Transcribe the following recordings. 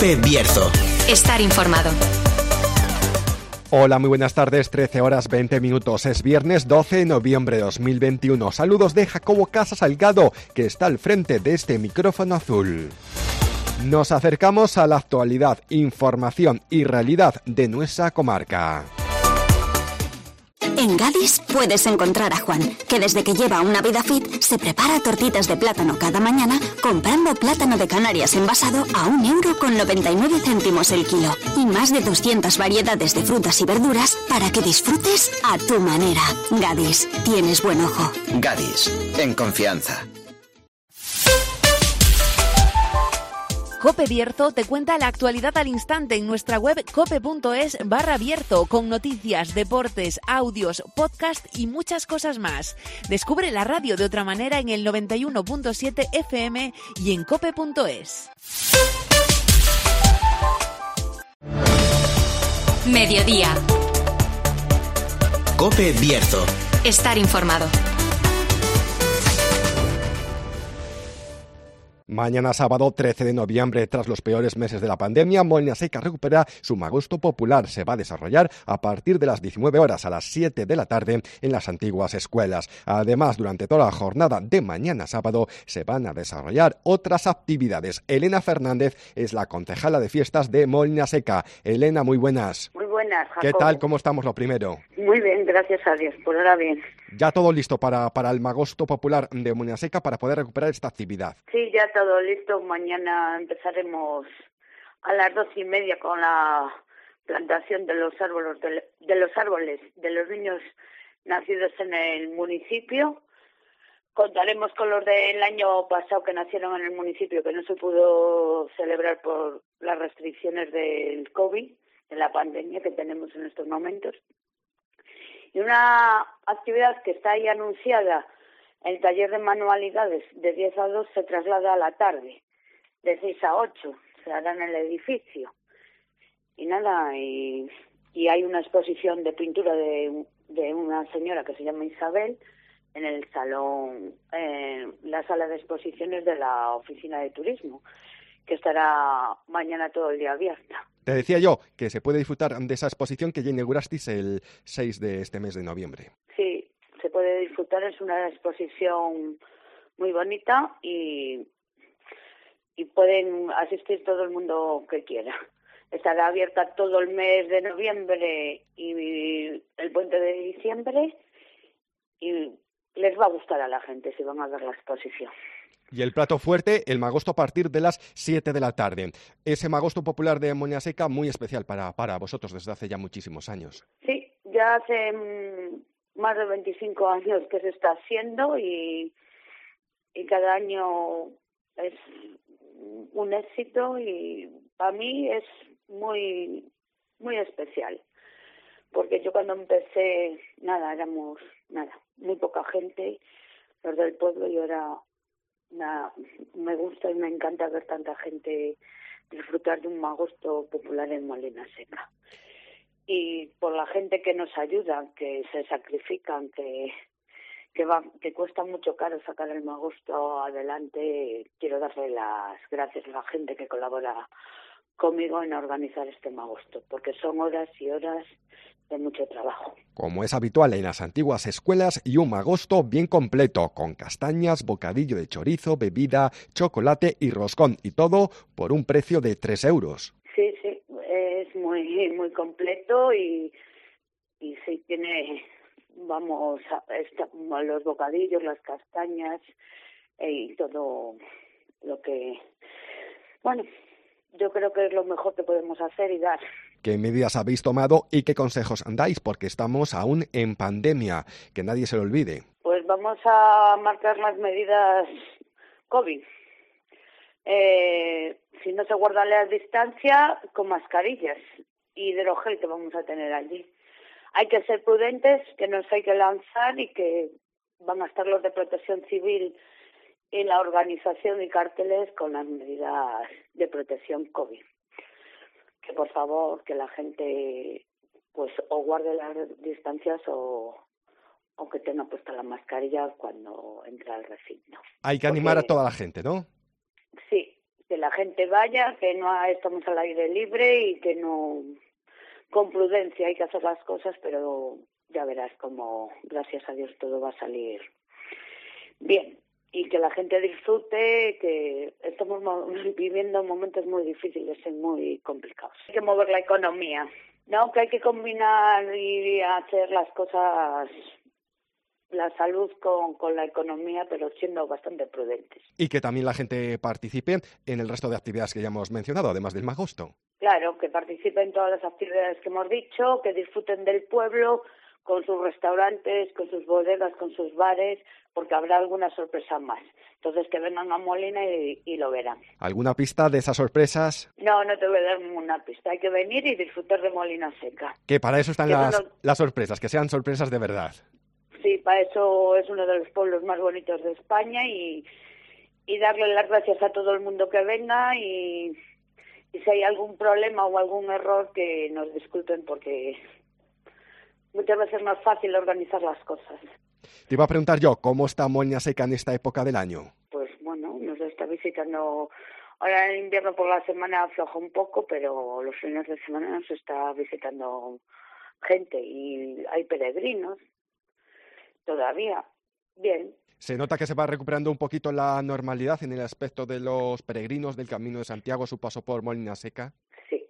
COPE Bierzo. Estar informado. Hola, muy buenas tardes, 13 horas 20 minutos. Es viernes 12 de noviembre de 2021. Saludos de Jacobo Casa Salgado, que está al frente de este micrófono azul. Nos acercamos a la actualidad, información y realidad de nuestra comarca. En Gadis puedes encontrar a Juan, que desde que lleva una vida fit se prepara tortitas de plátano cada mañana comprando plátano de Canarias envasado a 1,99 € el kilo. Y más de 200 variedades de frutas y verduras para que disfrutes a tu manera. Gadis, tienes buen ojo. Gadis, en confianza. COPE Bierzo te cuenta la actualidad al instante en nuestra web cope.es/Bierzo, con noticias, deportes, audios, podcast y muchas cosas más. Descubre la radio de otra manera en el 91.7 FM y en cope.es. Mediodía. COPE Bierzo. Estar informado. Mañana sábado 13 de noviembre, tras los peores meses de la pandemia, Molina Seca recupera su Magosto Popular. Se va a desarrollar a partir de las 19 horas a las 7 de la tarde en las antiguas escuelas. Además, durante toda la jornada de mañana sábado se van a desarrollar otras actividades. Elena Fernández es la concejala de fiestas de Molina Seca. Elena, muy buenas. Muy buenas, Jacobo. ¿Qué tal? ¿Cómo estamos, lo primero? Muy bien, gracias a Dios, por ahora bien. ¿Ya todo listo para el Magosto Popular de Molina Seca para poder recuperar esta actividad? Sí, ya todo listo. Mañana empezaremos a las 12:30 con la plantación de los árboles de los niños nacidos en el municipio. Contaremos con los del año pasado que nacieron en el municipio, que no se pudo celebrar por las restricciones del COVID, de la pandemia que tenemos en estos momentos. Y una actividad que está ahí anunciada, el taller de manualidades de 10 a 2 se traslada a la tarde, de 6 a 8, se hará en el edificio. Y nada, y hay una exposición de pintura de una señora que se llama Isabel en el salón, la sala de exposiciones de la oficina de turismo, que estará mañana todo el día abierta. Te decía yo que se puede disfrutar de esa exposición que ya inaugurasteis el 6 de este mes de noviembre. Sí, se puede disfrutar, es una exposición muy bonita y pueden asistir todo el mundo que quiera. Estará abierta todo el mes de noviembre y el puente de diciembre y les va a gustar a la gente si van a ver la exposición. Y el plato fuerte, el Magosto a partir de las 7 de la tarde. Ese Magosto Popular de Molina Seca muy especial para vosotros desde hace ya muchísimos años. Sí, ya hace más de 25 años que se está haciendo y cada año es un éxito y para mí es muy, muy especial. Porque yo cuando empecé, éramos muy poca gente, los del pueblo, y ahora me gusta y me encanta ver tanta gente disfrutar de un Magosto Popular en Molina Seca. Y por la gente que nos ayuda, que se sacrifican, que cuesta mucho caro sacar el Magosto adelante, quiero darle las gracias a la gente que colabora conmigo en organizar este Magosto, porque son horas y horas de mucho trabajo. Como es habitual en las antiguas escuelas, y un Magosto bien completo, con castañas, bocadillo de chorizo, bebida, chocolate y roscón, y todo por un precio de 3 euros. Sí, es muy, muy completo y sí tiene, los bocadillos, las castañas y todo lo que, yo creo que es lo mejor que podemos hacer y dar. ¿Qué medidas habéis tomado y qué consejos dais? Porque estamos aún en pandemia, que nadie se lo olvide. Pues vamos a marcar las medidas COVID. Si no se guarda la distancia, con mascarillas y hidrogel que vamos a tener allí. Hay que ser prudentes, que no se hay que lanzar y que van a estar los de Protección Civil en la organización y carteles con las medidas de protección COVID. Que por favor, que la gente pues o guarde las distancias o que tenga puesta la mascarilla cuando entra al recinto. Hay que animar a toda la gente, ¿no? Sí, que la gente vaya, que no estamos al aire libre y que no, con prudencia hay que hacer las cosas, pero ya verás como, gracias a Dios, todo va a salir bien. Y que la gente disfrute, que estamos viviendo momentos muy difíciles y muy complicados. Hay que mover la economía, ¿no? Que hay que combinar y hacer las cosas, la salud con la economía, pero siendo bastante prudentes. Y que también la gente participe en el resto de actividades que ya hemos mencionado, además del Magosto. Claro, que participen en todas las actividades que hemos dicho, que disfruten del pueblo, con sus restaurantes, con sus bodegas, con sus bares, porque habrá alguna sorpresa más. Entonces que vengan a Molina y lo verán. ¿Alguna pista de esas sorpresas? No te voy a dar ninguna pista. Hay que venir y disfrutar de Molina Seca. Que para eso están las sorpresas, que sean sorpresas de verdad. Sí, para eso es uno de los pueblos más bonitos de España y darle las gracias a todo el mundo que venga y si hay algún problema o algún error que nos disculpen porque muchas veces no es fácil organizar las cosas. Te iba a preguntar yo, ¿cómo está Molina Seca en esta época del año? Pues bueno, nos está visitando, ahora en invierno por la semana afloja un poco, pero los fines de semana nos está visitando gente y hay peregrinos todavía. Bien. ¿Se nota que se va recuperando un poquito la normalidad en el aspecto de los peregrinos del Camino de Santiago, su paso por Molina Seca? Sí,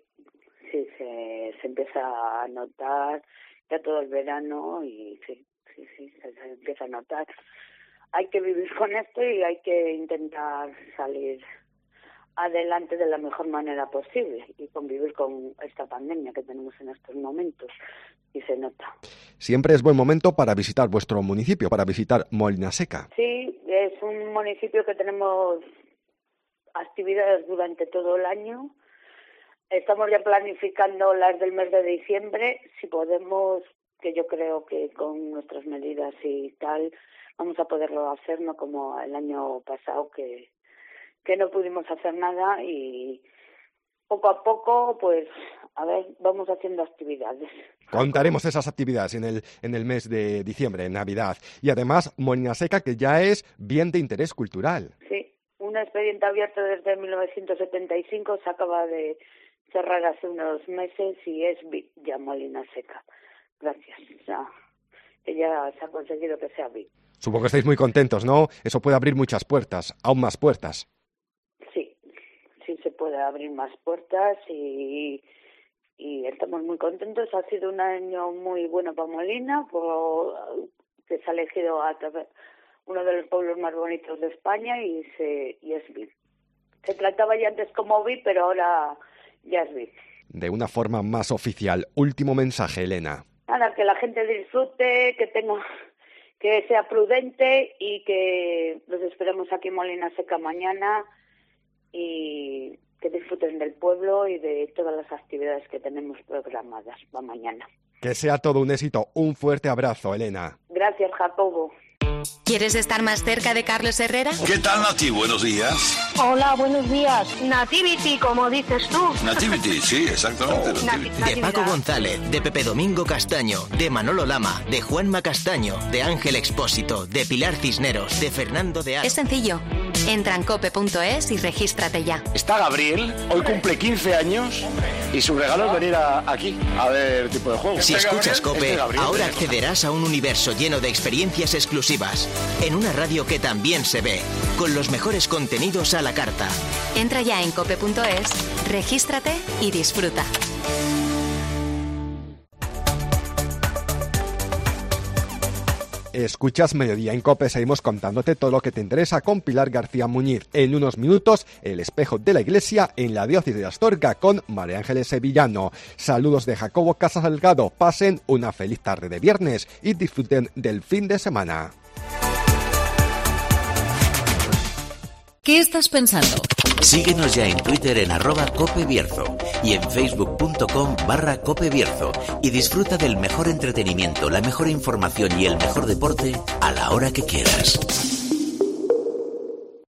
se empieza a notar ya todo el verano y sí, se empieza a notar. Hay que vivir con esto y hay que intentar salir adelante de la mejor manera posible y convivir con esta pandemia que tenemos en estos momentos y se nota. Siempre es buen momento para visitar vuestro municipio, para visitar Molina Seca. Sí, es un municipio que tenemos actividades durante todo el año. Estamos ya planificando las del mes de diciembre, si podemos, que yo creo que con nuestras medidas y tal vamos a poderlo hacer, no como el año pasado que no pudimos hacer nada y poco a poco, pues, a ver, vamos haciendo actividades. Contaremos esas actividades en el mes de diciembre, en Navidad. Y además, Molina Seca, que ya es bien de interés cultural. Sí, un expediente abierto desde 1975, se acaba de cerrar hace unos meses y es VIP ya Molina Seca. Gracias. Ya se ha conseguido que sea VIP. Supongo que estáis muy contentos, ¿no? Eso puede abrir muchas puertas, aún más puertas. Sí se puede abrir más puertas y estamos muy contentos. Ha sido un año muy bueno para Molina, que se ha elegido uno de los pueblos más bonitos de España y es VIP. Se trataba ya antes como VIP, pero ahora ya es VIP. De una forma más oficial. Último mensaje, Elena. Nada, que la gente disfrute, que sea prudente y que los esperemos aquí en Molina Seca mañana y que disfruten del pueblo y de todas las actividades que tenemos programadas para mañana. Que sea todo un éxito. Un fuerte abrazo, Elena. Gracias, Jacobo. ¿Quieres estar más cerca de Carlos Herrera? ¿Qué tal, Nati? Buenos días. Hola, buenos días. Nativity, como dices tú. Nativity, sí, exactamente. De Paco González, de Pepe Domingo Castaño, de Manolo Lama, de Juanma Castaño, de Ángel Expósito, de Pilar Cisneros, de Fernando de Aro. Es sencillo. Entra en cope.es y regístrate ya. Está Gabriel, hoy cumple 15 años y su regalo es venir aquí a ver tipo de juego. Si escuchas Cope, ahora accederás a un universo lleno de experiencias exclusivas. En una radio que también se ve, con los mejores contenidos a la carta. Entra ya en cope.es, regístrate y disfruta. Escuchas Mediodía en COPE, seguimos contándote todo lo que te interesa con Pilar García Muñiz. En unos minutos, el espejo de la iglesia en la diócesis de Astorga con María Ángeles Sevillano. Saludos de Jacobo Casas Salgado. Pasen una feliz tarde de viernes y disfruten del fin de semana. ¿Qué estás pensando? Síguenos ya en Twitter en @CopeBierzo y en facebook.com/CopeBierzo y disfruta del mejor entretenimiento, la mejor información y el mejor deporte a la hora que quieras.